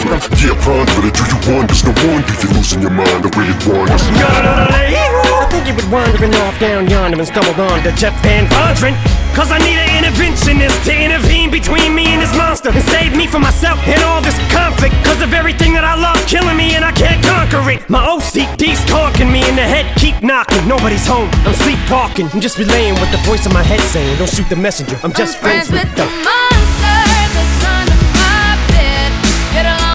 Yeah, ponder it, do you wonder? No wonder you're losing your mind the way it wanders. I think you've been wandering off down yonder and stumbled on to Jeff Van Vondren. Cause I need an interventionist to intervene between me and this monster and save me from myself and all this conflict. Cause of everything that I love's killing me and I can't conquer it. My OCD's talking me in the head, keep knocking. Nobody's home, I'm sleepwalking. I'm just relaying what the voice in my head saying. Don't shoot the messenger, I'm just friends with the monster.